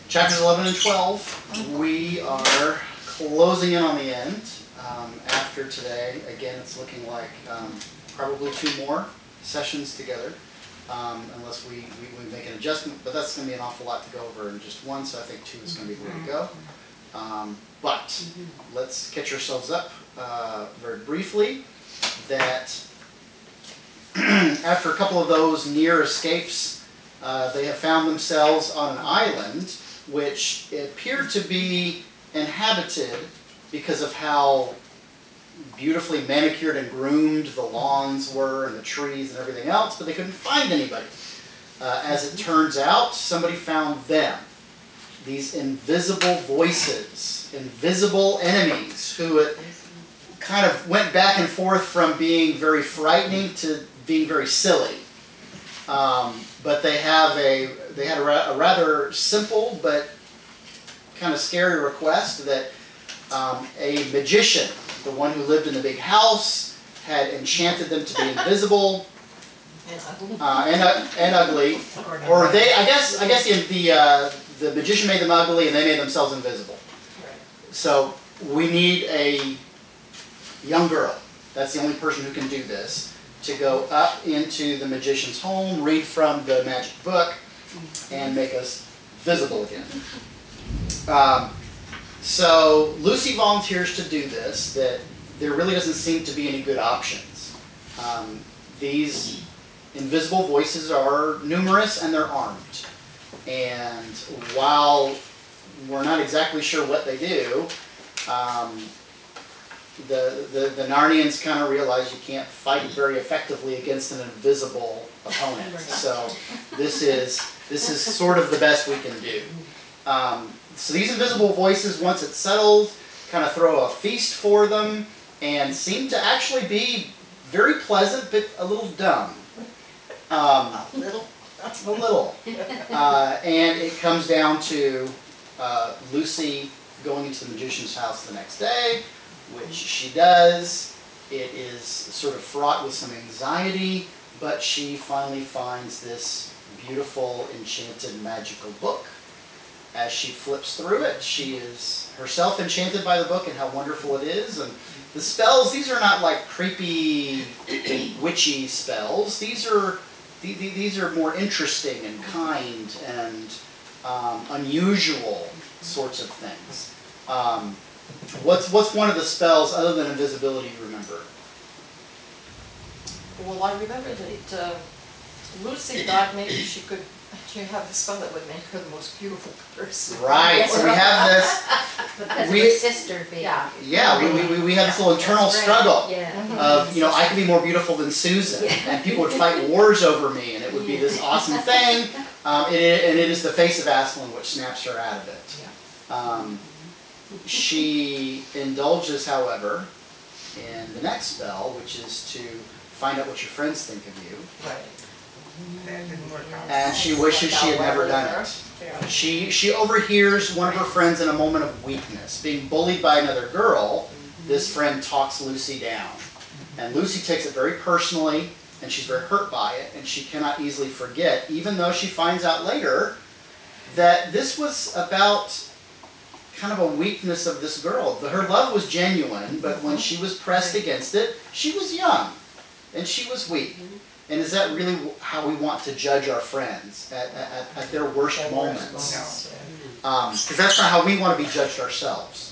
Chapters 11 and 12, we are closing in on the end. After today, again, it's looking like probably 2 more sessions together, unless we make an adjustment, but that's going to be an awful lot to go over in just one, so I think 2 is going to be the way to go. But let's catch ourselves up very briefly that after a couple of those near escapes, they have found themselves on an island which appeared to be inhabited because of how beautifully manicured and groomed the lawns were and the trees and everything else, but they couldn't find anybody. As it turns out, somebody found them. These invisible voices, invisible enemies who kind of went back and forth from being very frightening to being very silly. But they had a rather simple but kind of scary request that a magician, the one who lived in the big house, had enchanted them to be invisible and ugly. Or I guess the magician made them ugly and they made themselves invisible. So we need a young girl. That's the only person who can do this. To go up into the magician's home, read from the magic book, and make us visible again. So Lucy volunteers to do this, that there really doesn't seem to be any good options. These invisible voices are numerous and they're armed. And while we're not exactly sure what they do, the Narnians kind of realize you can't fight very effectively against an invisible opponent. So this is sort of the best we can do. So these invisible voices, once it's settled, kind of throw a feast for them and seem to actually be very pleasant but a little dumb. A little. And it comes down to Lucy going into the magician's house the next day, which she does. It is sort of fraught with some anxiety, but she finally finds this beautiful, enchanted, magical book. As she flips through it, she is herself enchanted by the book and how wonderful it is. And the spells, these are not like creepy, witchy spells. These are more interesting and kind and unusual sorts of things. What's one of the spells other than invisibility you remember? Well, I remember that Lucy thought maybe she could actually have a spell that would make her the most beautiful person. Right. So we have this. Because of her sister being. Yeah. We have this little internal struggle of, I could be more beautiful than Susan, and people would fight wars over me, and it would be this awesome thing. And it is the face of Aslan which snaps her out of it. She indulges, however, in the next spell, which is to find out what your friends think of you. Right. And she wishes she had never done it. She overhears one of her friends in a moment of weakness. Being bullied by another girl, this friend talks Lucy down. And Lucy takes it very personally, and she's very hurt by it, and she cannot easily forget, even though she finds out later that this was about kind of a weakness of this girl. Her love was genuine, but when she was pressed against it, she was young, and she was weak. And is that really how we want to judge our friends, at their worst moments? Because that's not how we want to be judged ourselves.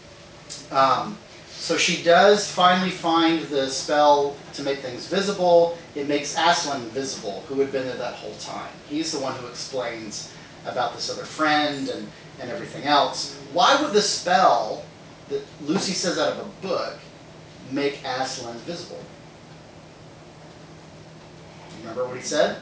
So she does finally find the spell to make things visible. It makes Aslan visible, who had been there that whole time. He's the one who explains about this other friend and everything else. Why would the spell that Lucy says out of a book make Aslan visible? Remember what he said?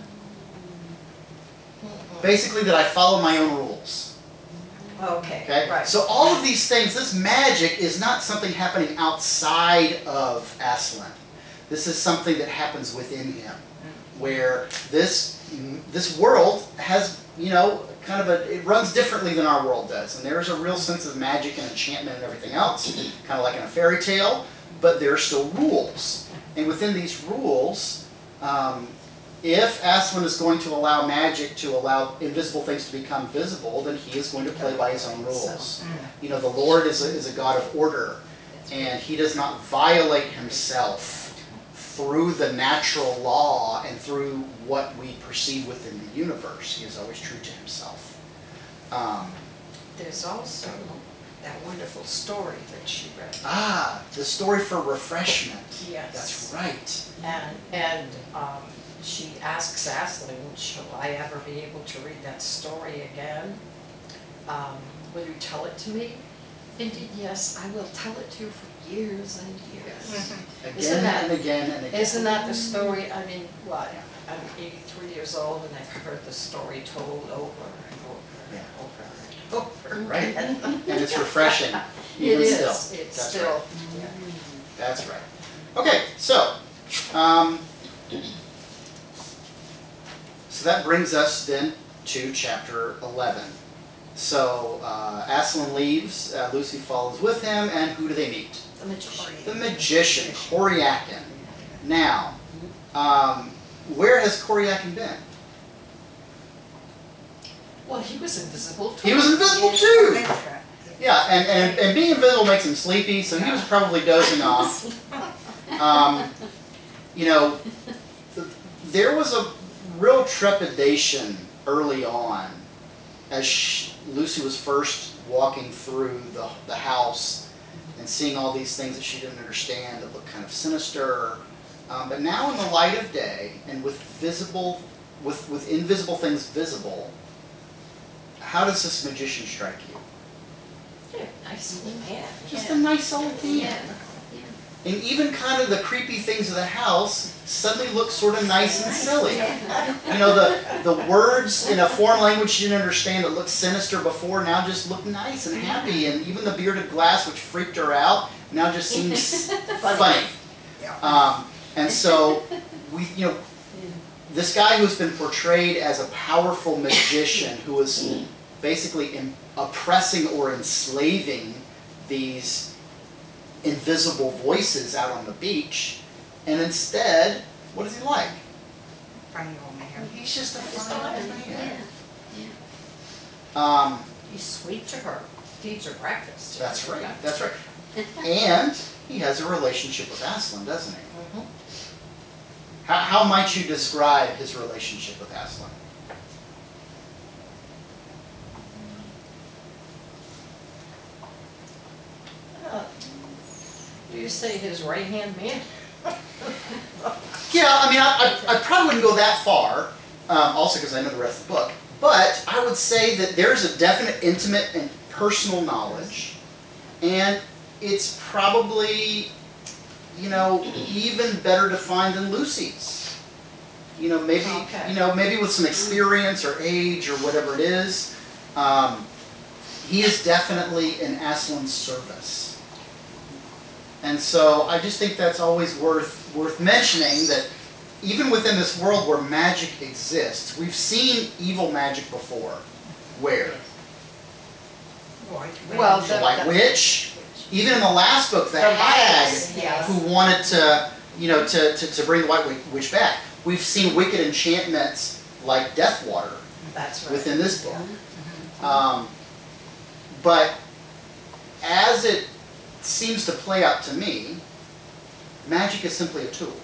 Basically that I follow my own rules. Okay? Right. So all of these things, this magic is not something happening outside of Aslan. This is something that happens within him, where this world has, kind of it runs differently than our world does. And there's a real sense of magic and enchantment and everything else, kind of like in a fairy tale, but there are still rules. And within these rules, if Aslan is going to allow magic to allow invisible things to become visible, then he is going to play by his own rules. You know, the Lord is a God of order, and he does not violate himself through the natural law and through what we perceive within the universe. He is always true to himself. There's also that wonderful story that she read. The story for refreshment. Yes. That's right. And she asks Aslan, shall I ever be able to read that story again? Will you tell it to me? Indeed, yes, I will tell it to you for years and years. Again and again and again. Isn't that the story? I mean, what? I'm 83 years old and I've heard the story told over and over and over and over. Right. And it's refreshing, even still. It's That's still. right. Yeah. That's right. Okay, so that brings us then to chapter 11. So Aslan leaves, Lucy follows with him, and who do they meet? The magician. The magician, Coryakin. Now, where has Coryakin been? Well, he was invisible too. He was invisible too! Yeah, and being invisible makes him sleepy, so he was probably dozing off. You know, there was a real trepidation early on as Lucy was first walking through the house and seeing all these things that she didn't understand that looked kind of sinister. But now in the light of day and with invisible things visible, how does this magician strike you? Yeah, nice little man. Just a nice old man. And even kind of the creepy things of the house suddenly look sort of nice and silly. You know, the words in a foreign language she didn't understand that looked sinister before now just look nice and happy. And even the bearded glass, which freaked her out, now just seems funny. And so, this guy who's been portrayed as a powerful magician who was basically oppressing or enslaving these invisible voices out on the beach, and instead, what is he like? Funny old man. He's just a funny old man. He's sweet to her. Feeds her breakfast. That's right. That's right. And he has a relationship with Aslan, doesn't he? Mm-hmm. How might you describe his relationship with Aslan? Do you say his right-hand man? Yeah, I mean, I probably wouldn't go that far, also because I know the rest of the book, but I would say that there's a definite intimate and personal knowledge, and it's probably, even better defined than Lucy's. Maybe, Okay. Maybe with some experience or age or whatever it is, he is definitely in Aslan's service. And so I just think that's always worth mentioning, that even within this world where magic exists, we've seen evil magic before. Where? Well, The White Witch. Even in the last book, the hag who wanted to, to bring the White Witch back. We've seen wicked enchantments like Deathwater. That's right. Within this book. But as it seems to play out to me, magic is simply a tool.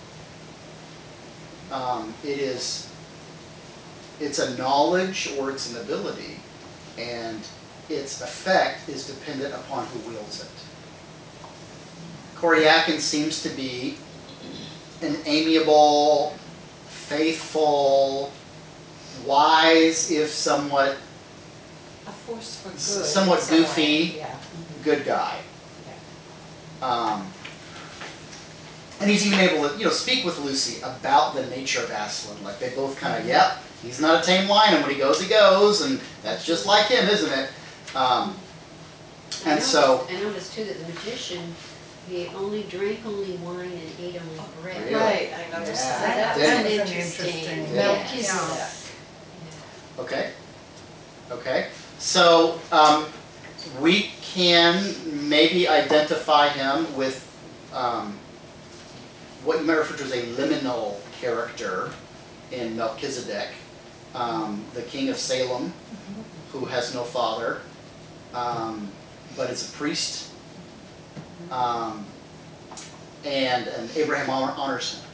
It's a knowledge or it's an ability, and its effect is dependent upon who wields it. Coryakin seems to be an amiable, faithful, wise, if somewhat A force for good. somewhat goofy, Yeah. good guy. And he's even able to, speak with Lucy about the nature of Aslan. Like they both kind of, yep, he's not a tame lion, and when he goes, and that's just like him, isn't it? I noticed too that the magician, he drank only wine and ate only bread. Really? Right, I noticed So that. that was That was an interesting. interesting- Melchizedek. Okay. So we can maybe identify him with what you might refer to as a liminal character in Melchizedek, the king of Salem, who has no father, but is a priest, and Abraham honors him.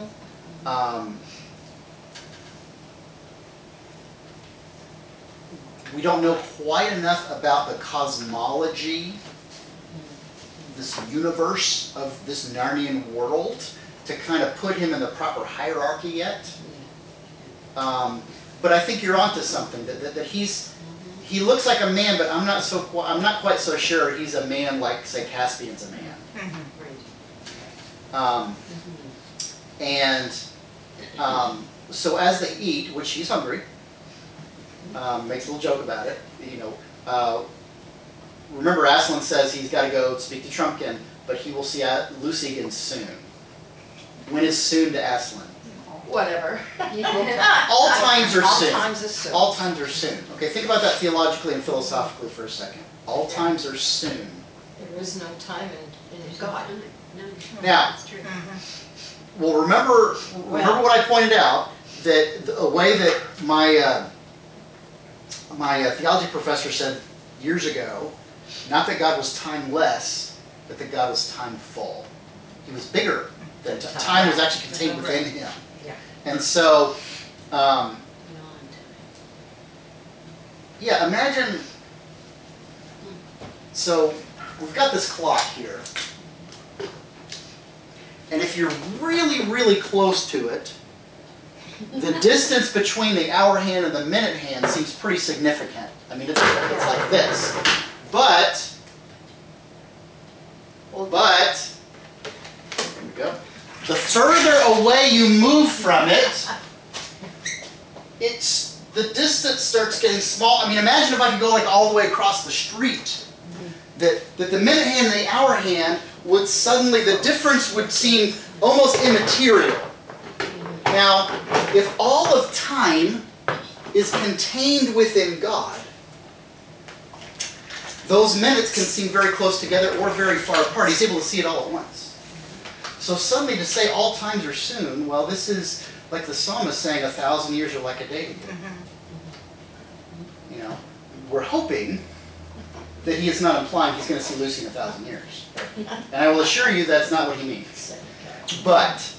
We don't know quite enough about the cosmology, this universe of this Narnian world, to kind of put him in the proper hierarchy yet. But I think you're onto something, that he looks like a man, but I'm not quite so sure he's a man like, say, Caspian's a man. So as they eat, which he's hungry, makes a little joke about it. Remember, Aslan says he's got to go speak to Trumpkin, but he will see Lucy again soon. When is soon to Aslan? Whatever. All times are soon. All times is soon. All times are soon. Okay, think about that theologically and philosophically for a second. All times are soon. There is no time in God. Now, well, remember what I pointed out, that a way that my theology professor said years ago, not that God was timeless, but that God was timeful. He was bigger than time was actually contained within him. Yeah. And so, yeah, imagine, so we've got this clock here, and if you're really, really close to it, the distance between the hour hand and the minute hand seems pretty significant. I mean, it's like this. But, here we go. The further away you move from it, the distance starts getting small. I mean, imagine if I could go like all the way across the street. That the minute hand and the hour hand would suddenly, the difference would seem almost immaterial. Now, if all of time is contained within God, those minutes can seem very close together or very far apart. He's able to see it all at once. So suddenly to say all times are soon, well, this is like the psalmist saying 1,000 years are like a day to you. We're hoping that he is not implying he's going to see Lucy in 1,000 years. And I will assure you that's not what he means. But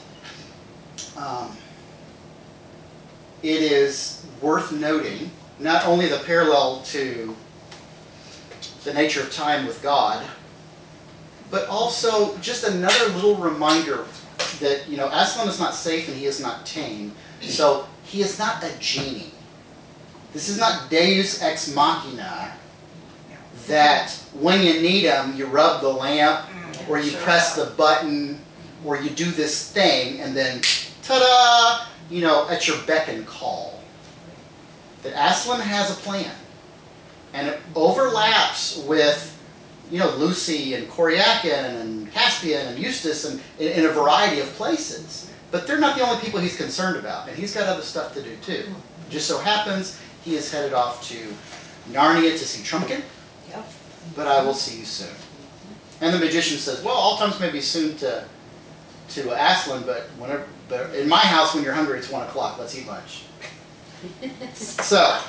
it is worth noting not only the parallel to the nature of time with God, but also just another little reminder that, Aslan is not safe and he is not tame. So he is not a genie. This is not Deus ex machina, that when you need him, you rub the lamp, or you press the button, or you do this thing, and then, ta-da, at your beck and call. That Aslan has a plan. And it overlaps with, Lucy and Koryakin and Caspian and Eustace and in a variety of places. But they're not the only people he's concerned about. And he's got other stuff to do too. It just so happens he is headed off to Narnia to see Trumpkin. Yep. But I will see you soon. And the magician says, well, all times may be soon to Aslan, but in my house when you're hungry it's 1 o'clock. Let's eat lunch. So,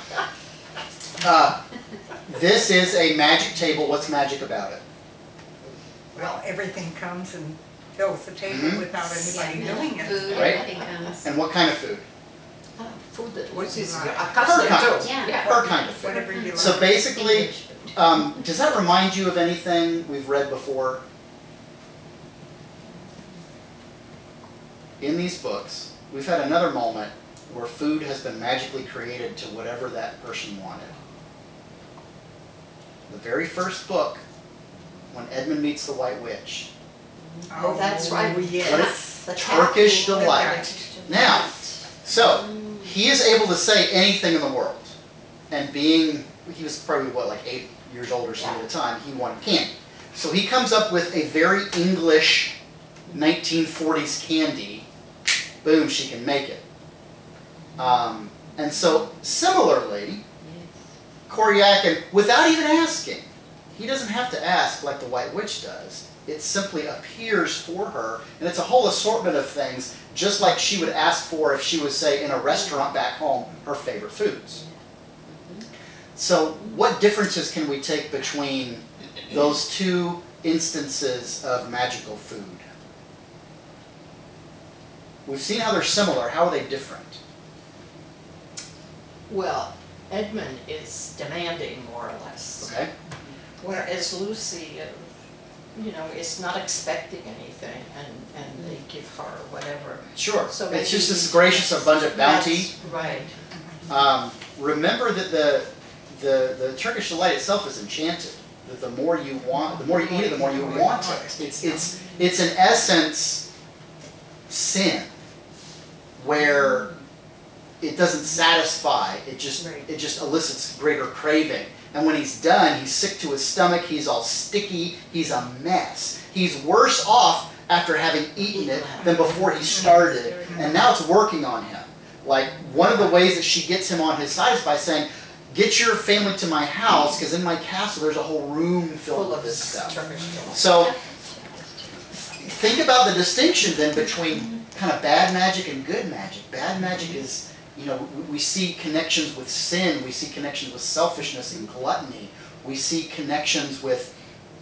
this is a magic table. What's magic about it? Well, everything comes and fills the table without anybody doing it. Food, Right. everything comes. And what kind of food? Food that was Right. accustomed Her kind. to. Yeah. Her kind of food. Whatever you So like. basically, does that remind you of anything we've read before? In these books, we've had another moment where food has been magically created to whatever that person wanted. The very first book, when Edmund meets the White Witch. Oh, that's right. Yes. The Turkish tapping. delight. Now, so, he is able to say anything in the world. And he was probably, 8 years old or so at the time, he wanted candy. So he comes up with a very English 1940s candy. Boom, she can make it. And so, similarly, Koryakin, without even asking, he doesn't have to ask like the White Witch does. It simply appears for her, and it's a whole assortment of things, just like she would ask for if she was, say, in a restaurant back home, her favorite foods. So what differences can we take between those two instances of magical food? We've seen how they're similar. How are they different? Well, Edmund is demanding, more or less. Okay? Whereas Lucy, is not expecting anything, and they give her whatever. Sure. So It's maybe just this gracious, abundant bounty. Right. Remember that the Turkish delight itself is enchanted. That the more you want, the more you eat it, the more you want it. It's in essence sin, where it doesn't satisfy. It just elicits greater craving. And when he's done, he's sick to his stomach. He's all sticky. He's a mess. He's worse off after having eaten it than before he started. And now it's working on him. Like, one of the ways that she gets him on his side is by saying, get your family to my house, because in my castle there's a whole room filled with this stuff. So, think about the distinction then between kind of bad magic and good magic. Bad magic is, we see connections with sin, we see connections with selfishness and gluttony, we see connections with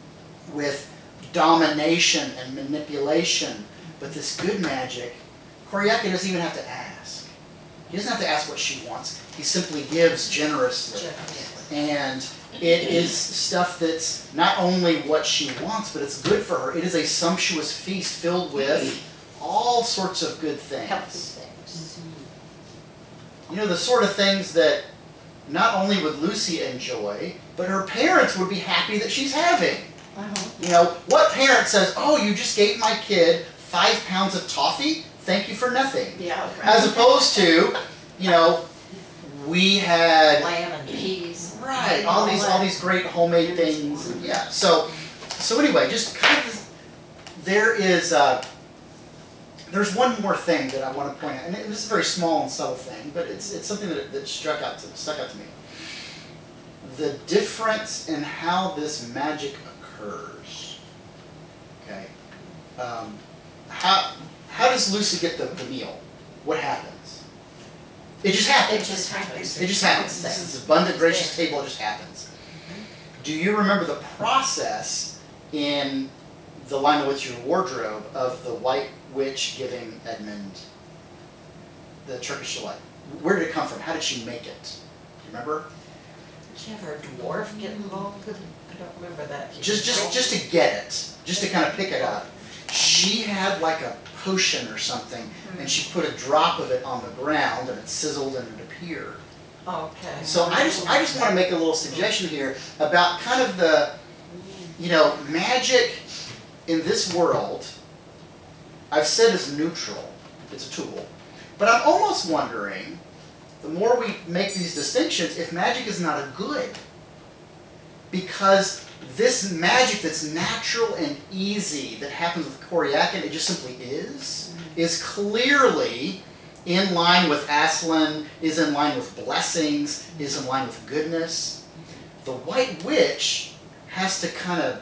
domination and manipulation. But this good magic, Koryaki doesn't even have to ask. He doesn't have to ask what she wants. He simply gives generously. And it is stuff that's not only what she wants, but it's good for her. It is a sumptuous feast filled with all sorts of good things. Healthy things. The sort of things that not only would Lucy enjoy, but her parents would be happy that she's having. What parent says, oh, you just gave my kid 5 pounds of toffee? Thank you for nothing. Yeah. Right. As opposed to, we had lamb and peas. Right, all these great homemade things. Yeah. So anyway, just kind of there's one more thing that I want to point out, and it's a very small and subtle thing, but it's something that stuck out to me. The difference in how this magic occurs. Okay. How does Lucy get the meal? What happens? It just happens. It just happens. It just happens. This abundant, gracious table just happens. Do you remember the process in The Lion, the Witch, and the Wardrobe of the White Witch giving Edmund the Turkish delight? Where did it come from? How did she make it? Do you remember? Did she have her dwarf get involved? I don't remember that. Just to get it, just to kind of pick it up. She had like a potion or something, and she put a drop of it on the ground, and it sizzled and it appeared. Okay. So I just want to make a little suggestion here about kind of the, magic in this world, I've said is neutral. It's a tool. But I'm almost wondering, the more we make these distinctions, if magic is not a good. Because this magic that's natural and easy that happens with Koryakin, it just simply is clearly in line with Aslan, is in line with blessings, is in line with goodness. The White Witch has to kind of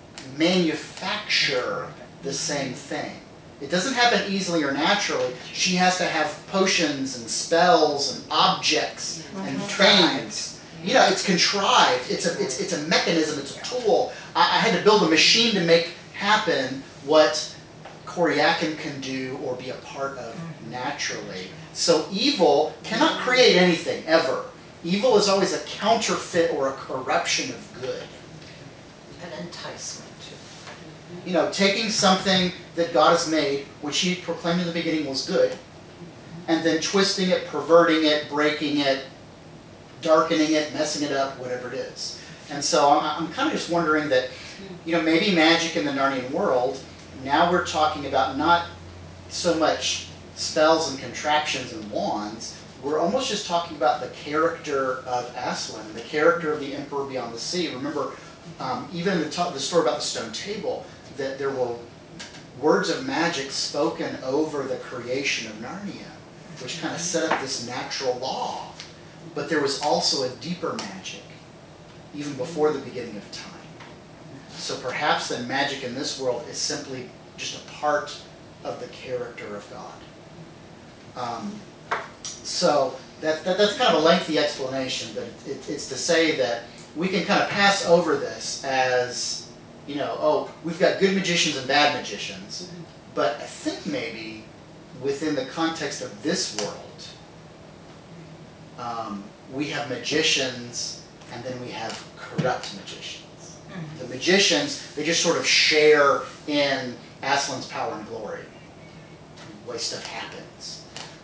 manufacture the same thing. It doesn't happen easily or naturally. She has to have potions and spells and objects and things. It's contrived. It's a mechanism. It's a tool. I had to build a machine to make happen what Koryakin can do or be a part of naturally. So evil cannot create anything, ever. Evil is always a counterfeit or a corruption of good. An enticement. Taking something that God has made, which he proclaimed in the beginning was good, and then twisting it, perverting it, breaking it, darkening it, messing it up, whatever it is. And so I'm kind of just wondering that, maybe magic in the Narnian world, now we're talking about not so much spells and contraptions and wands, we're almost just talking about the character of Aslan, the character of the Emperor Beyond the Sea. Remember, even in the story about the stone table, that there were words of magic spoken over the creation of Narnia, which kind of set up this natural law. But there was also a deeper magic, even before the beginning of time. So perhaps then magic in this world is simply just a part of the character of God. So that's kind of a lengthy explanation, but it's to say that we can kind of pass over this as, you know, oh, we've got good magicians and bad magicians, but I think maybe within the context of this world, we have magicians and then we have corrupt magicians. The magicians, they just sort of share in Aslan's power and glory, the way stuff happens.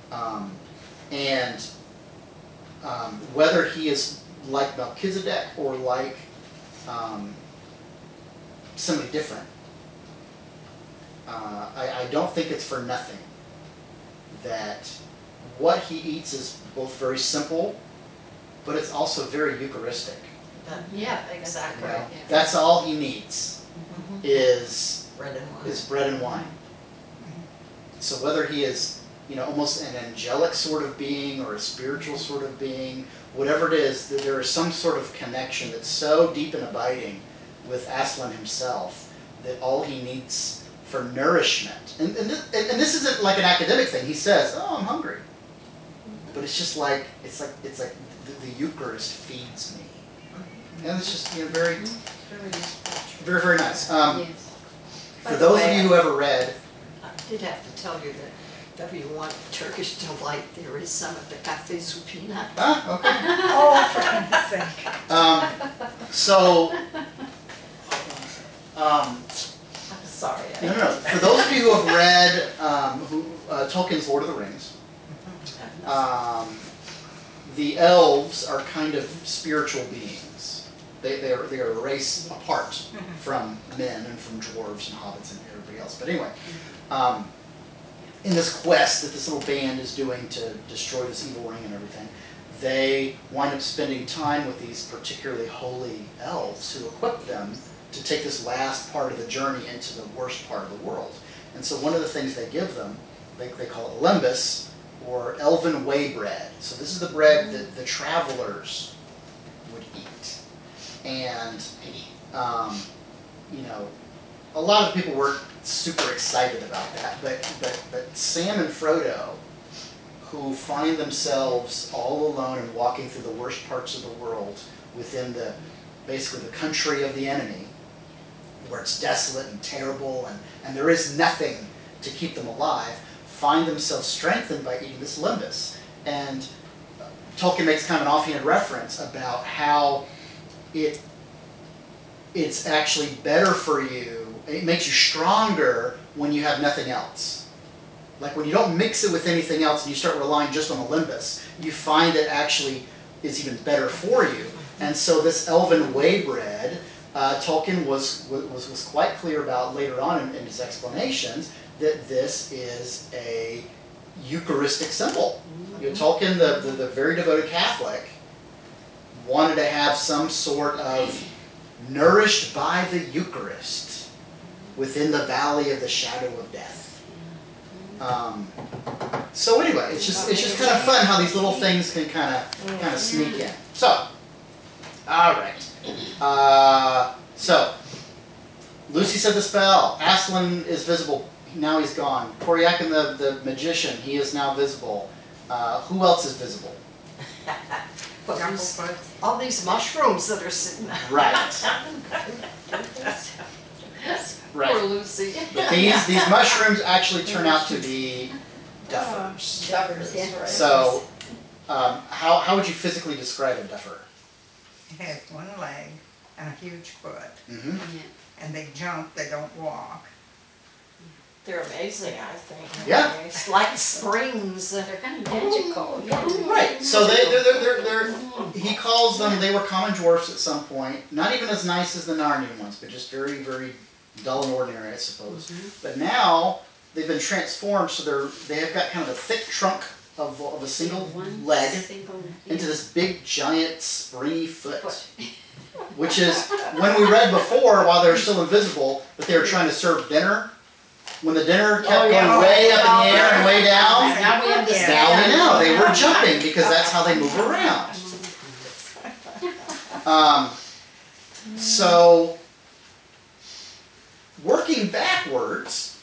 Whether he is like Melchizedek or like somebody different, I don't think it's for nothing that what he eats is both very simple, but it's also very Eucharistic. Yeah, exactly. You know? That's all he needs is Bread and wine. bread and wine. So whether he is, you know, almost an angelic sort of being or a spiritual sort of being, whatever it is, that there is some sort of connection that's so deep and abiding with Aslan himself that all he needs for nourishment, and this isn't like an academic thing. He says, "Oh, I'm hungry," but it's just like the Eucharist feeds me, and it's just, you know, very, very, very nice. Yes. For those of you who ever read, I did have to tell you that if you want Turkish delight, there is some at the Cafe Zupina. okay. Oh, for goodness sake. So, I'm sorry. no. For those of you who have read Tolkien's Lord of the Rings, the elves are kind of spiritual beings. They are a race apart from men and from dwarves and hobbits and everybody else. But anyway, in this quest that this little band is doing to destroy this evil ring and everything, they wind up spending time with these particularly holy elves who equip them to take this last part of the journey into the worst part of the world. And so one of the things they give them, they call it lembas, or elven way bread. So this is the bread that the travelers would eat. And, you know, a lot of people weren't super excited about that, but Sam and Frodo, who find themselves all alone and walking through the worst parts of the world within basically the country of the enemy, where it's desolate and terrible and there is nothing to keep them alive, find themselves strengthened by eating this lembas. And Tolkien makes kind of an offhand reference about how it's actually better for you, it makes you stronger when you have nothing else. Like when you don't mix it with anything else and you start relying just on the lembas, you find it actually is even better for you. And so this elven way bread, Tolkien was quite clear about later on in his explanations that this is a Eucharistic symbol. You know, Tolkien, the very devoted Catholic, wanted to have some sort of nourished by the Eucharist within the valley of the shadow of death. So anyway, it's just kind of fun how these little things can kind of sneak in. So, all right. So Lucy said the spell. Aslan is visible. Now he's gone. Koryakin the magician, he is now visible. Who else is visible? But all these mushrooms that are sitting there. Right. Right. Poor Lucy. But these mushrooms actually turn out to be duffers. Duffers, right. So, how would you physically describe a duffer? It has one leg and a huge foot, Mm-hmm. and they jump, they don't walk. They're amazing, I think. Yeah. It's like springs. They're kind of magical. Right. So they're he calls them, they were common dwarfs at some point. Not even as nice as the Narnian ones, but just very, very dull and ordinary, I suppose. But now they've been transformed, so they have got kind of a thick trunk of a single leg into this big, giant, springy foot. Which is, when we read before, while they were still invisible, that they were trying to serve dinner. When the dinner kept going way up in the air and way down, Now we understand. now we know they were jumping because that's how they move around. So working backwards,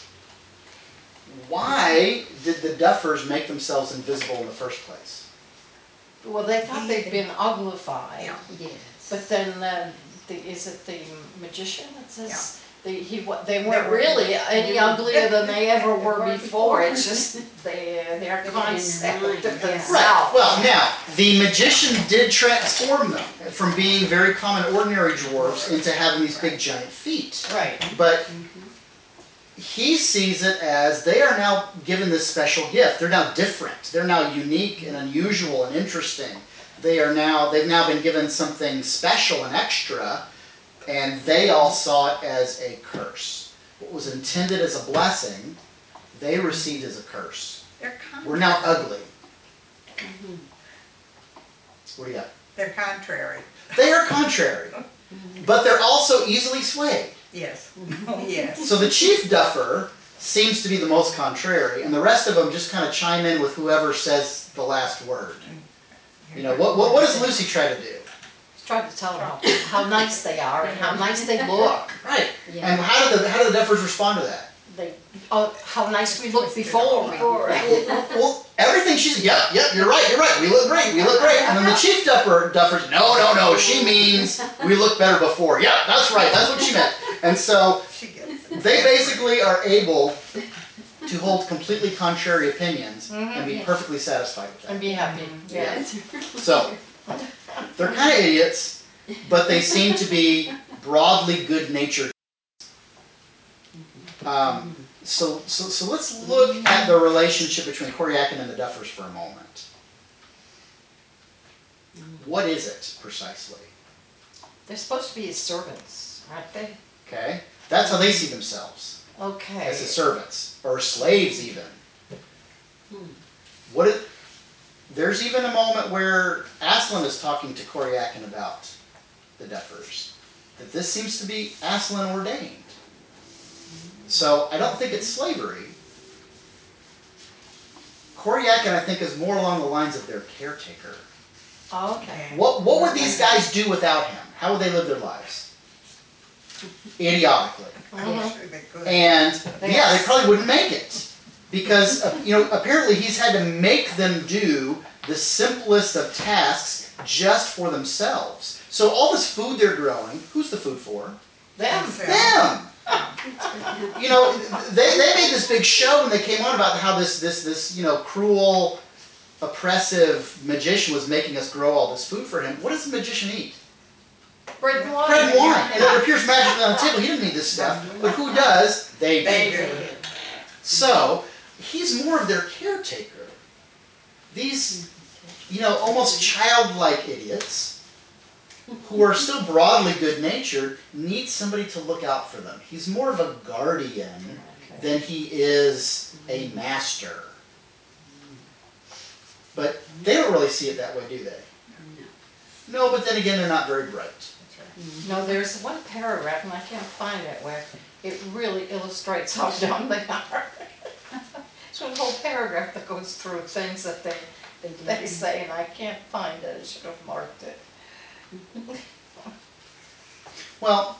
why did the Duffers make themselves invisible in the first place? Well, they thought they'd been uglified. Yeah. Yes. But then, is it the magician that says, they They weren't were- really any uglier than they ever were Were before, before. it's just their concept mind, of yeah. Right, themselves. well now, the magician did transform them from being very common ordinary dwarves into having these big giant feet. Right, But he sees it as they are now given this special gift. They're now different. They're now unique and unusual and interesting. They've now been given something special and extra, and they all saw it as a curse. What was intended as a blessing, they received as a curse. They're We're now ugly. What do you got? They're contrary. They are contrary, but they're also easily swayed. Yes. Oh, yes. So the chief duffer seems to be the most contrary, and the rest of them just kind of chime in with whoever says the last word. You know, what does Lucy try to do? just tried to tell them how nice they are and how nice they look. Right. Yeah. And how do the duffers respond to that? How nice we looked before. Well, everything she said, yep, you're right, we look great. And then the chief duffers, no, she means we look better before. Yep, that's right, that's what she meant. And so She gets it. they basically are able to hold completely contrary opinions and be perfectly satisfied with that. And be happy, yeah. So, they're kind of idiots, but they seem to be broadly good-natured. So let's look at the relationship between Koryakin and the Duffers for a moment. What is it, precisely? They're supposed to be his servants, aren't they? Okay? That's how they see themselves, Okay. as his servants, or slaves even. There's even a moment where Aslan is talking to Koryakin about the Duffers. That this seems to be Aslan ordained. So I don't think it's slavery. Koryakin, I think, is more along the lines of their caretaker. Okay. What would these guys do without him? How would they live their lives? Idiotically. Sure they could. And yeah, they probably wouldn't make it. Because, apparently he's had to make them do the simplest of tasks just for themselves. So all this food they're growing, who's the food for? Them. Them! They made this big show when they came on about how this cruel, oppressive magician was making us grow all this food for him. What does the magician eat? Bread and wine. Bread and wine. And it appears magically on the table. He didn't need this stuff. But who does? They do. So, he's more of their caretaker. These, almost childlike idiots who are still broadly good-natured need somebody to look out for them. He's more of a guardian than he is a master. But they don't really see it that way, do they? No, but then again, they're not very bright. No, there's one paragraph, and I can't find it, where it really illustrates how dumb they are. There's a whole paragraph that goes through things that they say, and I can't find it. I should have marked it. Well,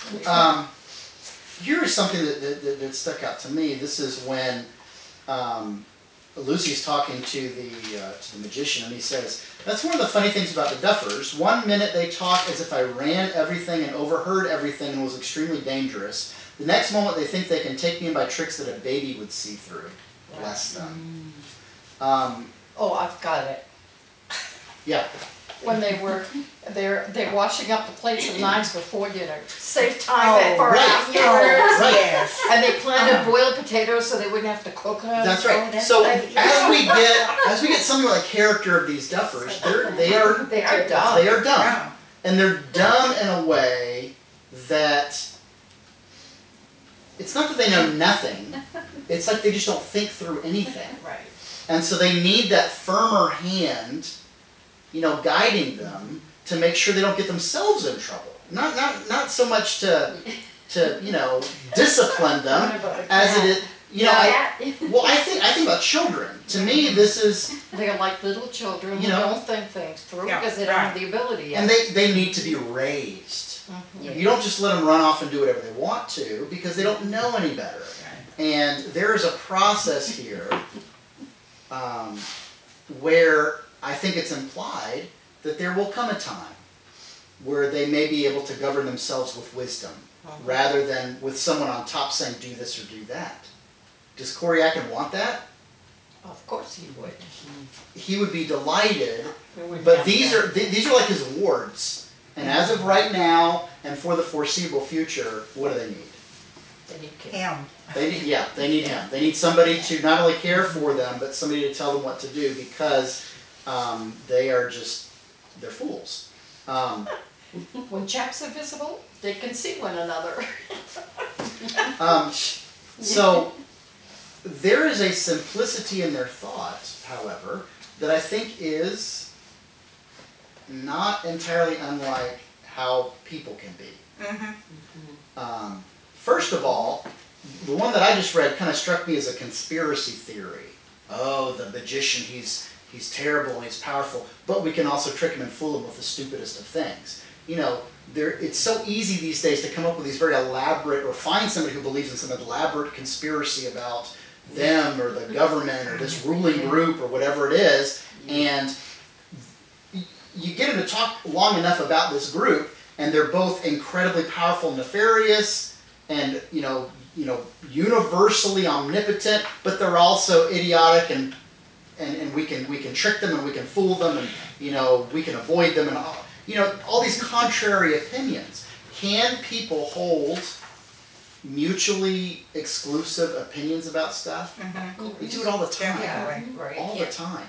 here is something that stuck out to me. This is when Lucy's talking to the magician, and he says, "That's one of the funny things about the Duffers. One minute they talk as if I ran everything and overheard everything and was extremely dangerous. The next moment they think they can take me in by tricks that a baby would see through. Bless them." Oh, I've got it. Yeah. When they're washing up the plates and knives before dinner. Save time for right. afterwards. Right. Yes. And they planted boiled potatoes so they wouldn't have to cook them. That's right. So as we get something like character of these Duffers, they are They are dumb. They are dumb. Yeah. And they're dumb in a way that it's not that they know nothing. It's like they just don't think through anything. Right. And so they need that firmer hand, guiding them to make sure they don't get themselves in trouble. Not so much to discipline them as it is. I think about children. To me, this is, They're like little children who You know. don't think things through Yeah, because they don't right. have the ability yet. and they need to be raised. You don't just let them run off and do whatever they want to because they don't know any better. And there is a process here where I think it's implied that there will come a time where they may be able to govern themselves with wisdom rather than with someone on top saying do this or do that. Does Koryakin want that? Of course he would. He would be delighted, We wouldn't but have these that. are like his wards. And as of right now and for the foreseeable future, what do they need? They need kids. Him. They need him. They need somebody to not only care for them, but somebody to tell them what to do because they're fools. When chaps are visible, they can see one another. So there is a simplicity in their thought, however, that I think is not entirely unlike how people can be. First of all, the one that I just read kind of struck me as a conspiracy theory. Oh, the magician, he's terrible, he's powerful, but we can also trick him and fool him with the stupidest of things. You know, it's so easy these days to come up with these very elaborate, or find somebody who believes in some elaborate conspiracy about them or the government or this ruling group or whatever it is, and you get them to talk long enough about this group, and they're both incredibly powerful, nefarious, and universally omnipotent, but they're also idiotic, and we can trick them and we can fool them, and we can avoid them, and all these contrary opinions. Can people hold mutually exclusive opinions about stuff? We do it all the time. Right. All the time.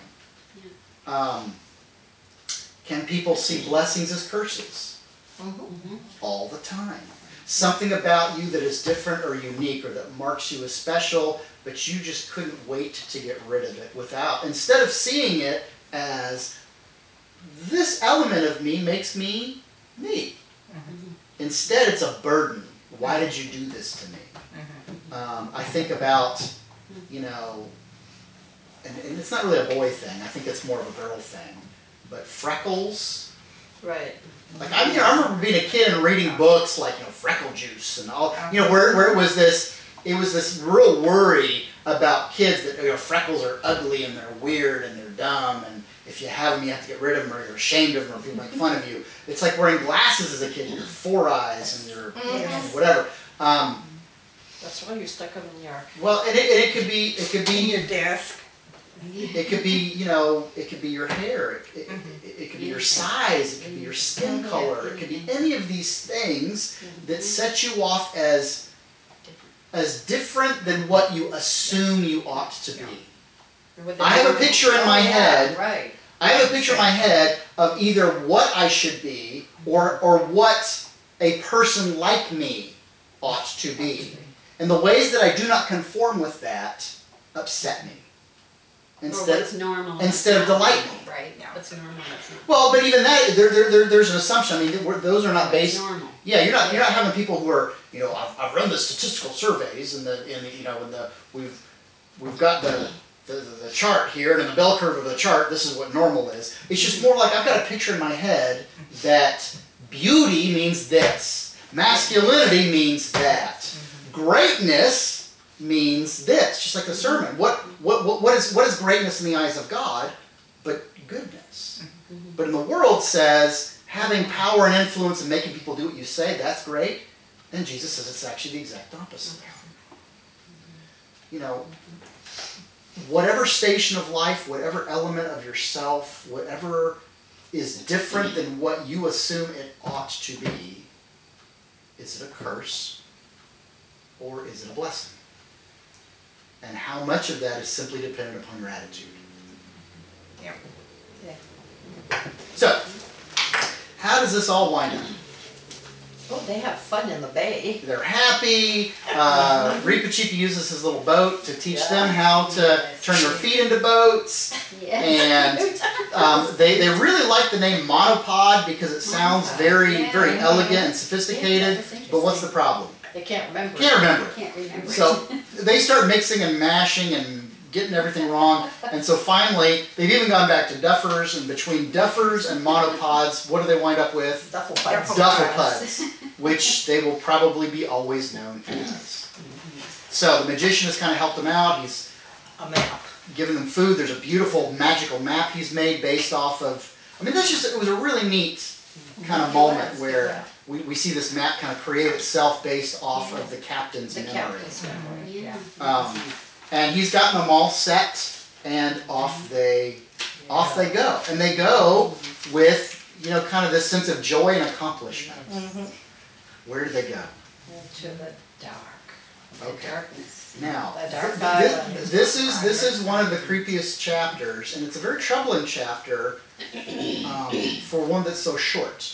Can people see blessings as curses? All the time. Something about you that is different or unique or that marks you as special, but you just couldn't wait to get rid of it instead of seeing it as this element of me makes me me. Instead, it's a burden. Why did you do this to me? I think about, and it's not really a boy thing. I think it's more of a girl thing. But freckles. Right. Like I remember being a kid and reading books like Freckle Juice and all. Where it was this real worry about kids that freckles are ugly and they're weird and they're dumb, and if you have them you have to get rid of them or you're ashamed of them or people make fun of you. It's like wearing glasses as a kid. You're 4 eyes and you're whatever. That's why you stuck them in your. Well, and it could be In your desk. It could be, it could be your hair, it could be your size, it could be your skin color, it could be any of these things that set you off as different than what you assume you ought to be. I have a picture in my head. Right. I have a picture in my head of either what I should be or what a person like me ought to be. And the ways that I do not conform with that upset me. What's normal. Instead of delight me. Right, what's normal. Well, but even that, there's an assumption. I mean, those are not based. Normal. Yeah, you're not having people who are, I've run the statistical surveys and we've got the chart here, and in the bell curve of the chart, this is what normal is. It's just more like I've got a picture in my head that beauty means this, masculinity means that, greatness means this. Just like the sermon. What is greatness in the eyes of God? But goodness. But in the world says having power and influence and making people do what you say, that's great. And Jesus says it's actually the exact opposite. Whatever station of life, whatever element of yourself, whatever is different than what you assume it ought to be, is it a curse or is it a blessing? And how much of that is simply dependent upon your attitude. Yeah. So, how does this all wind up? Oh, they have fun in the bay. They're happy. Reepicheepy uses his little boat to teach them how to turn their feet into boats. And they really like the name monopod because it sounds very elegant and sophisticated. But what's the problem? They can't remember. Can't remember. Can't remember. So they start mixing and mashing and getting everything wrong. And so finally, they've even gone back to duffers, and between duffers and monopods, what do they wind up with? Duffel bags. Duffelpuds, which they will probably be always known as. So the magician has kind of helped them out. He's A map. given them food. There's a beautiful magical map he's made based off of, I mean, it was a really neat kind of moment where we see this map kind of create itself based off of the captain's The memory. captain's memory, Yeah. And he's gotten them all set, and off they go. And they go with, kind of this sense of joy and accomplishment. Where do they go? Into the dark. Okay. Darkness. Now, The dark island. this is one of the creepiest chapters, and it's a very troubling chapter for one that's so short.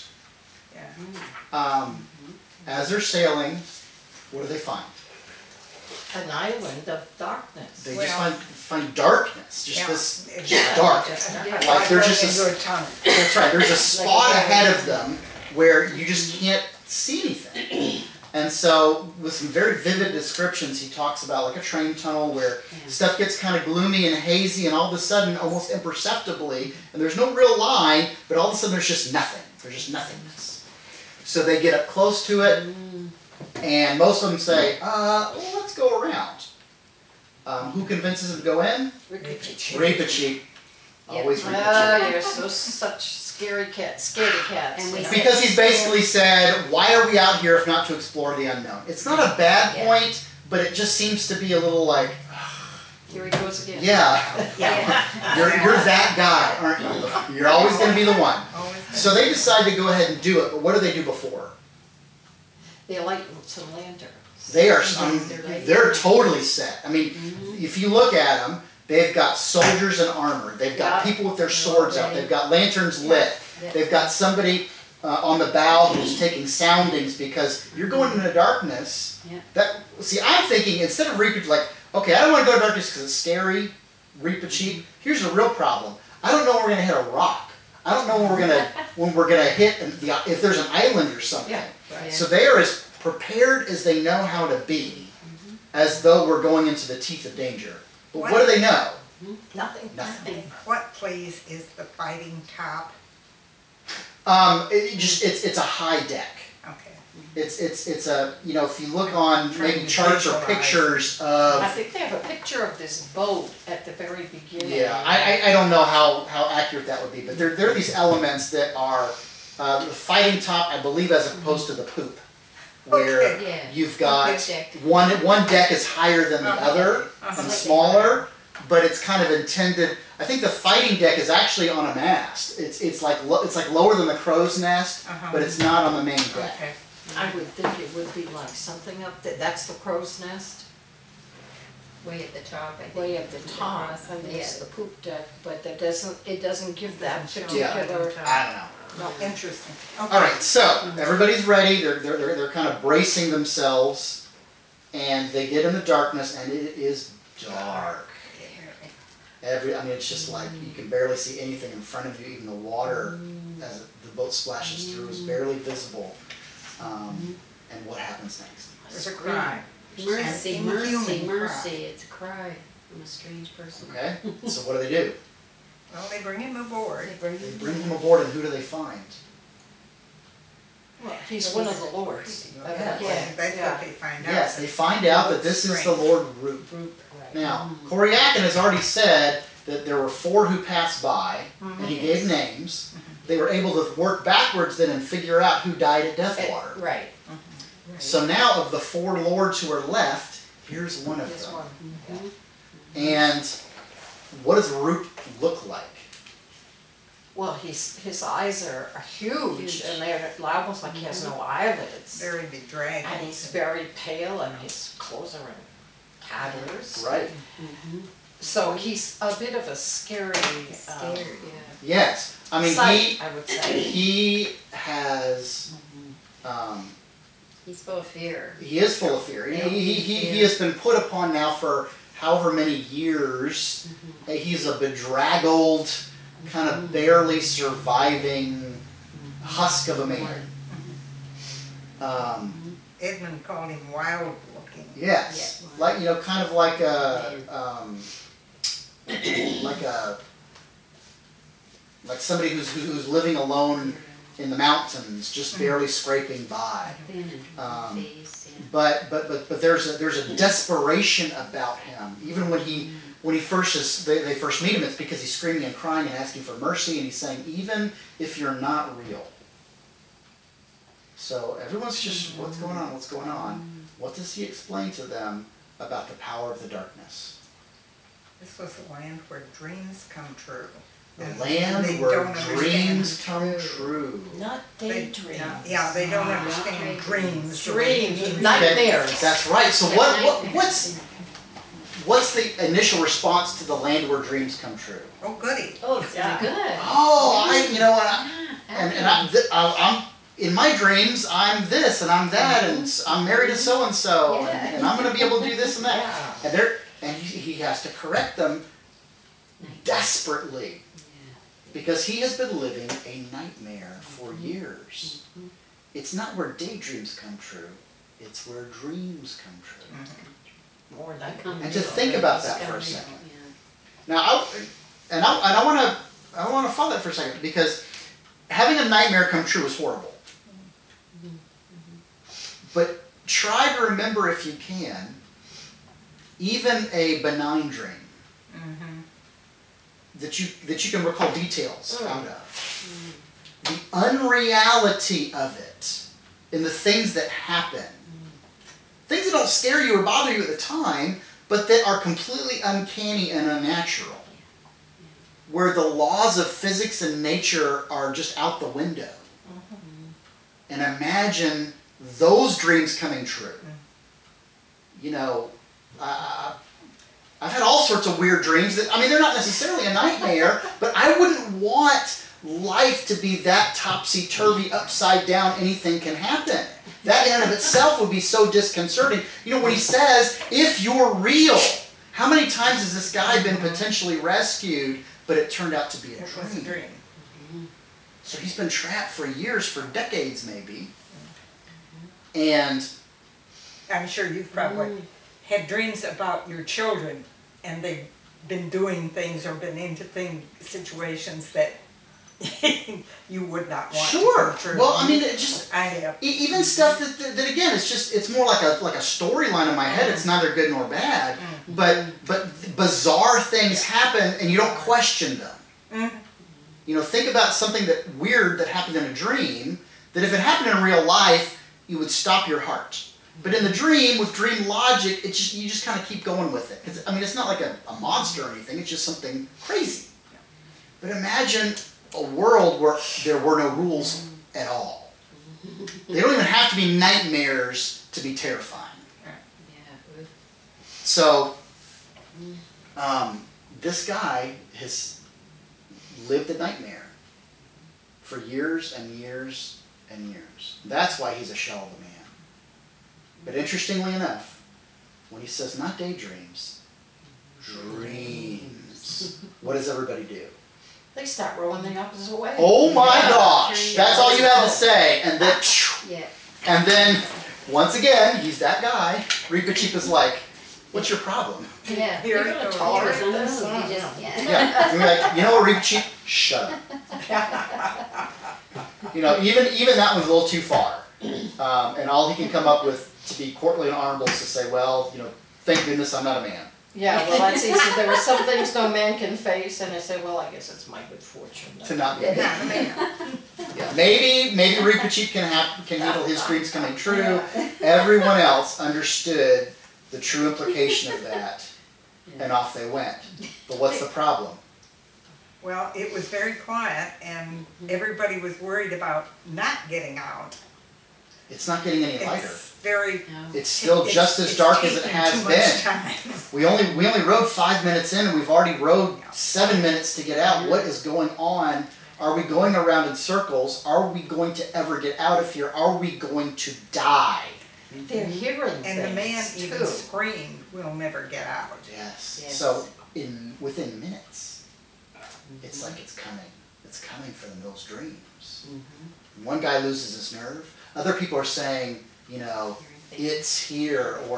Yeah. As they're sailing, what do they find? An island of darkness. They just Well- find darkness, just Yeah. this, It's just dark. Like there's just into a, a tunnel. that's right. There's a spot ahead of them where you just can't see anything. And so, with some very vivid descriptions, he talks about like a train tunnel where stuff gets kind of gloomy and hazy, and all of a sudden, almost imperceptibly, and there's no real line, but all of a sudden there's just nothing. There's just nothingness. So they get up close to it, and most of them say, well, let's go around. Who convinces them to go in? Reepicheep. Always Reepicheep. You're such scaredy cats. And we you know. said- Because he's basically said, why are we out here if not to explore the unknown? It's not a bad point, but it just seems to be a little like, Here he goes again. yeah, you're that guy, aren't you? You're always going to be the one. So they decide to go ahead and do it, but what do they do before? They light some lanterns. They are, they're totally set. I mean, if you look at them, they've got soldiers in armor. They've got people with their swords out. They've got lanterns lit. They've got somebody on the bow who's taking soundings because you're going into darkness. See, I'm thinking instead of Reaper, like, okay, I don't want to go to darkness because it's scary, Reepicheep. Here's the real problem. I don't know when we're going to hit a rock. I don't know when we're gonna hit if there's an island or something. Yeah, right. So they are as prepared as they know how to be, as though we're going into the teeth of danger. But what do they know? Nothing. Nothing. What, please, is the fighting top? It's a high deck. Okay. It's a, if you look on maybe charts or pictures I of, think they have a picture of this boat at the very beginning. yeah, I don't know how accurate that would be, but there are these elements that are the fighting top, I believe, as opposed to the poop, where Yeah. you've got Deck. one deck is higher than the other and Slightly smaller, but it's kind of intended. I think the fighting deck is actually on a mast. It's like lower than the crow's nest, but it's not on the main deck. Okay. I would think it would be like something up there. That's the crow's nest. Way at the top, I think. Way at the top, I think it's the poop deck, but it doesn't give that particular. I don't know. No. Interesting. All right, so everybody's ready. They're kind of bracing themselves, and they get in the darkness, and it is dark. It's just like you can barely see anything in front of you. Even the water, as the boat splashes through, is barely visible. And what happens next? There's a cry. Mercy, An mercy, inhuman mercy. cry. It's a cry from a strange person. Okay, so what do? Well, they bring him aboard. They They bring him aboard, and who do they find? Well, he's one of the lords. That's what they find out. Yes, they find out that this is the Lord Roop. Now, Koryakin has already said that there were 4 who passed by, and he gave names. They were able to work backwards then and figure out who died at Deathwater. Right. So now, of the 4 lords who are left, here's one of This them. one. And what does Roop look like? Well, his eyes are huge, and they're almost like he has no eyelids. Very bedraggled. And he's very pale, and his clothes are in tatters. Right. So he's a bit of a scary, Scared, yeah. Yes. I mean, sight, I would say. he has... He's full of fear. He is full of fear. He has been put upon now for however many years. He's a bedraggled, kind of barely surviving husk of a man. Edmund called him wild looking. Yes, like kind of like a like somebody who's living alone in the mountains, just barely scraping by. Thin and face, yeah. But there's a desperation about him. Even when they first meet him, it's because he's screaming and crying and asking for mercy, and he's saying, even if you're not real. So everyone's just, what's going on? What's going on? What does he explain to them about the power of the darkness? This was the land where dreams come true. The And land they where don't dreams understand. come true. Not daydreams. Yeah, they don't understand dreams. Dreams, nightmares. That's right. So what's the initial response to the land where dreams come true? Oh, goody. Oh, it's Yeah. good. Oh, you know what? Yeah, I'm in my dreams. I'm this and I'm that, and I'm married to so and so, Yeah. and I'm going to be able to do this and that. Yeah. And he has to correct them desperately because he has been living a nightmare for years. It's not where daydreams come true; it's where dreams come true. More like And to think about that for a second. Yeah. Now, I want to follow that for a second because having a nightmare come true is horrible. But try to remember, if you can, even a benign dream that you can recall details out of. The unreality of it in the things that happen. Things that don't scare you or bother you at the time, but that are completely uncanny and unnatural. Where the laws of physics and nature are just out the window. And imagine those dreams coming true. You know, I've had all sorts of weird dreams that, I mean, they're not necessarily a nightmare, but I wouldn't want life to be that topsy-turvy, upside down, anything can happen. That in and of itself would be so disconcerting. You know, when he says, if you're real, how many times has this guy been potentially rescued, but it turned out to be a It was a dream? dream. So he's been trapped for years, for decades maybe. And I'm sure you've probably had dreams about your children and they've been doing things or been into situations that you would not want to come true. Well, I mean, it just I have. even stuff that again, it's more like a storyline in my head. It's neither good nor bad, but bizarre things happen and you don't question them. You know, think about something weird that happened in a dream. That if it happened in real life, you would stop your heart. But in the dream, with dream logic, you just kind of keep going with it. 'Cause, I mean, it's not like a monster or anything. It's just something crazy. But imagine a world where there were no rules at all. They don't even have to be nightmares to be terrifying. Yeah. So, this guy has lived a nightmare for years and years and years. That's why he's a shell of a man. But interestingly enough, when he says not daydreams, dreams, what does everybody do? They start rolling the opposite way. Oh my gosh, that's all you have to say. Yeah. And then, once again, he's that guy. Reepicheep like, what's your problem? Yeah. Here You're it gonna goes. tolerate Here's this? on the move. You just, Yeah, and we're like, you know what, Reepicheep? Shut up. You know, even that one's a little too far. And all he can come up with to be courtly and honorable is to say, well, you know, thank goodness I'm not a man. Yeah, well, that's easy. There were some things no man can face, and I said, well, I guess it's my good fortune. To not be a man. Not a man. Yeah, maybe Reepicheep can handle his dreams coming true. Everyone else understood the true implication of that, and off they went. But what's the problem? Well, it was very quiet and everybody was worried about not getting out. It's not getting any lighter. It's very... It's still just as dark as it has been. We only rode 5 minutes in and we've already rode 7 minutes to get out. What is going on? Are we going around in circles? Are we going to ever get out of here? Are we going to die? They're hearing things, And the man too. even screamed, we'll never get out. Yes. Yes. So within minutes, it's like it's coming. It's coming for them, those dreams. One guy loses his nerve. Other people are saying, you know, it's here, or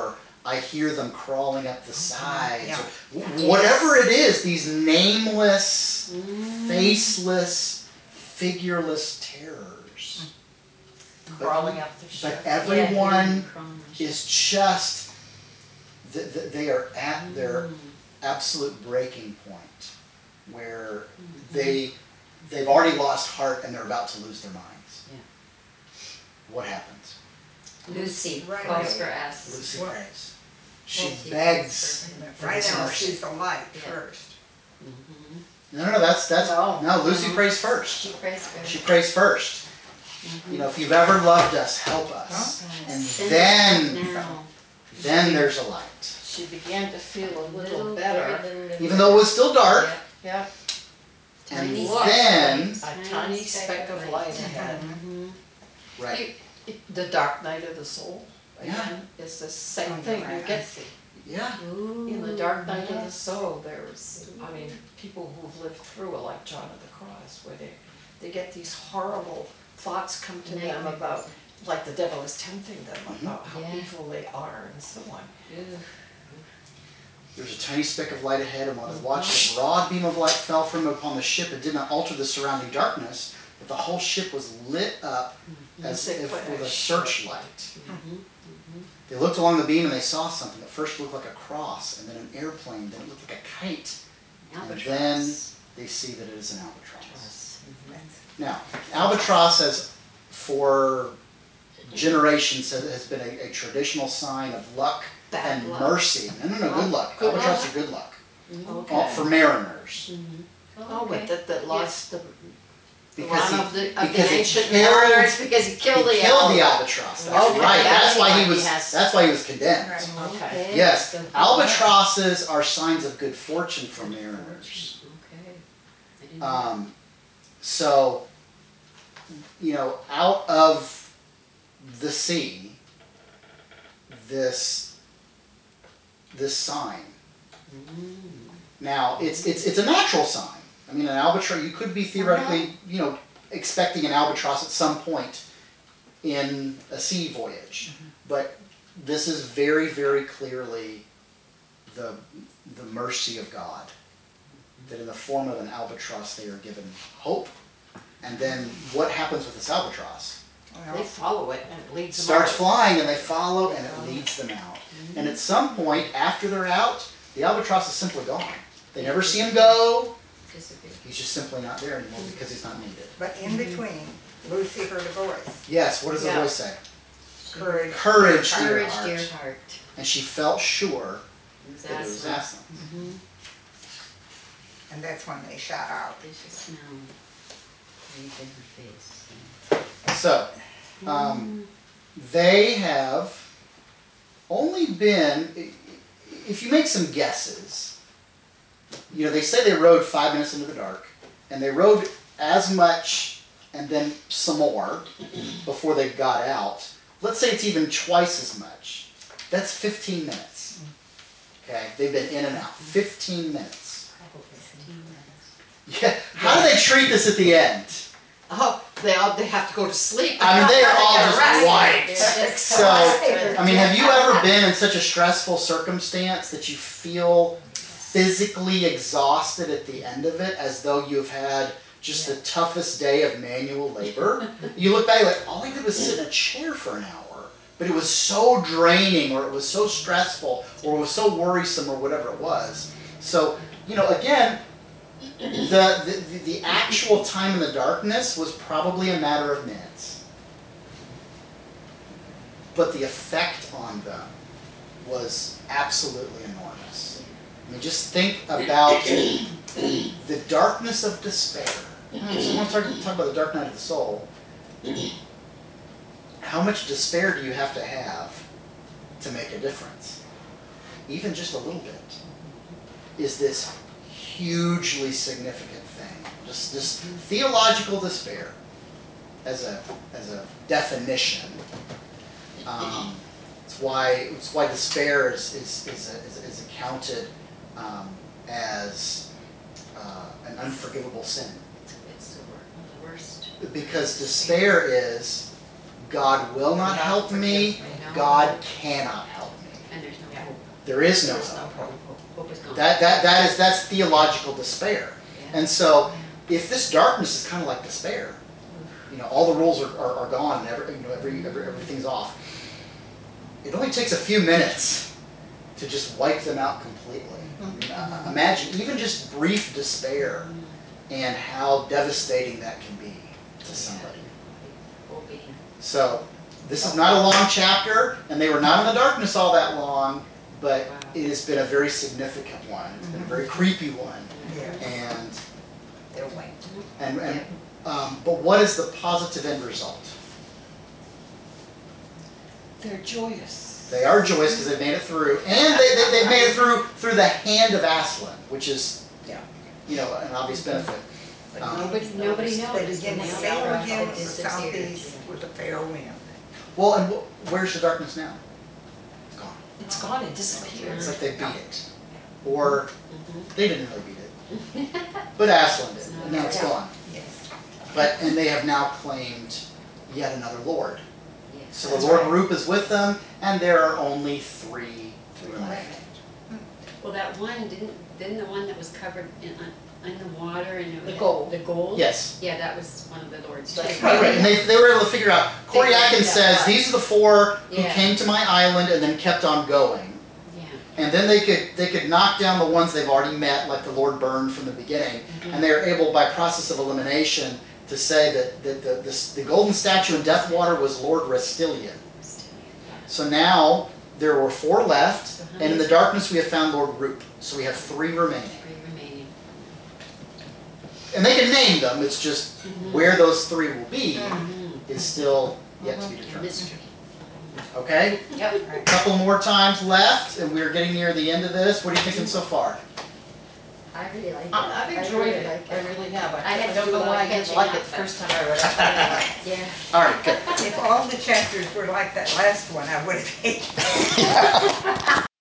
I hear them crawling up the sides. Yeah. Or whatever it is, these nameless, faceless, figureless terrors. Crawling up the ship. But everyone Yeah, is just, they are at their absolute breaking point where they've already lost heart and they're about to lose their minds. Yeah. What happens? Lucy Right. calls for us. Lucy Well, prays. She Lucy begs. prays Right now, mercy. she's the light Yeah. first. No, that's No. Lucy prays first. She prays for us. She prays first. You know, if you've ever loved us, help us. And Send us now. then there's a light. She began to feel a little Very better. little Even though it was still dark. Yeah, And Tiny then, a tiny speck of light ahead. right, The dark night of the soul, again, is the same thing. You get yeah. in the dark night of the soul, there's, I mean, people who've lived through it, like John of the Cross, where they get these horrible thoughts come to them about, like the devil is tempting them about how Yeah. evil they are and so on. There's a tiny speck of light ahead, and while they watched, a broad beam of light fell from upon the ship. It did not alter the surrounding darkness, but the whole ship was lit up as if with a searchlight. They looked along the beam and they saw something. At first it looked like a cross, and then an airplane, then it looked like a kite. And then they see that it is an albatross. Now, albatross has, for generations, has been a traditional sign of luck Bad and luck. mercy. No, good luck. Good Albatross luck. are good luck. Okay. For mariners. Oh, but that lost the Because one of the because he ancient killed, mariners because he killed he the killed the albatross. albatross. That's Okay, right. that's why he was. has- That's why he was condemned. Okay. Yes, albatrosses are signs of good fortune for mariners. Okay. So, you know, out of the sea, this sign. Now, it's a natural sign. I mean, an albatross, you could be theoretically, you know, expecting an albatross at some point in a sea voyage. But this is very, very clearly the mercy of God. That in the form of an albatross they are given hope. And then what happens with this albatross? They follow it and it leads them Starts out. flying and they follow and it leads them out. And at some point, after they're out, the albatross is simply gone. They never see him go. He's just simply not there anymore because he's not needed. But in between, Lucy heard a voice. Yes, what does the Yeah. voice say? Courage. Courage, dear Courage, heart. dear heart. And she felt sure It that it was Aslan. Aslan. And that's when they shot out. There's a smell. Right in her face. So, they have only been, if you make some guesses, you know, they say they rode 5 minutes into the dark, and they rode as much and then some more before they got out. Let's say it's even twice as much. That's 15 minutes. Okay, they've been in and out. 15 minutes. 15 minutes. Yeah. How do they treat this at the end? Oh, they have to go to sleep. I mean, they are all get just rested. wiped. They're just So, I mean, have you ever been in such a stressful circumstance that you feel physically exhausted at the end of it, as though you've had just the toughest day of manual labor? You look back like, all I did was sit in a chair for an hour, but it was so draining, or it was so stressful, or it was so worrisome, or whatever it was. So, you know, again, the actual time in the darkness was probably a matter of minutes. But the effect on them was absolutely enormous. I mean, just think about the darkness of despair. So I want to talk about the dark night of the soul. How much despair do you have to make a difference? Even just a little bit. Is this hugely significant thing? Just theological despair as a definition. It's why despair is accounted as an unforgivable sin. It's the worst. Because despair is, God will not help me, God cannot help me. And there's no there is no There's no hope. hope. Hope is gone. That's theological despair. And so, if this darkness is kind of like despair, all the rules are gone and everything's off. It only takes a few minutes to just wipe them out completely. Imagine even just brief despair and how devastating that can be to somebody. Will be. So, this is not a long chapter, and they were not in the darkness all that long, but it has been a very significant one. It's been a very creepy one. Yeah. And They're white. but what is the positive end result? They're joyous. They are joyous because they've made it through, and they've made it through the hand of Aslan, which is an obvious benefit. But Nobody They noticed begin when to they sail all again with the disappeared. southeast with a fair wind. Well, and where's the darkness now? It's gone. It's gone, it disappeared. It's like they beat it, or they didn't really beat it, but Aslan did, and now it's gone. Yes. And they have now claimed yet another lord. Yes. So the Lord Roop is with them, and there are only three remaining. Well, that one, didn't the one that was covered in the water and it The was gold. the gold? Yes. Yeah, that was one of the lords too. That's Right, and they were able to figure out. Corey Figure out Atkins that says part. these are the four who Yeah. came to my island and then kept on going. Yeah. And then they could knock down the ones they've already met, like the Lord Byrne from the beginning, and they are able, by process of elimination, to say that the golden statue in Deathwater was Lord Restilian. So now there were four left, and in the darkness we have found Lord Roop. So we have three remaining. Three remaining. And they can name them, it's just where those three will be is still yet to be A determined. mystery. Okay? Yep. A couple more times left, and we're getting near the end of this. What are you thinking so far? I really like it. I've enjoyed really it, like I really have. I had I to don't do a know lot why of I didn't catching like up, it the but- first time I read it. Yeah. All right, good. If all the chapters were like that last one, I would have hated it.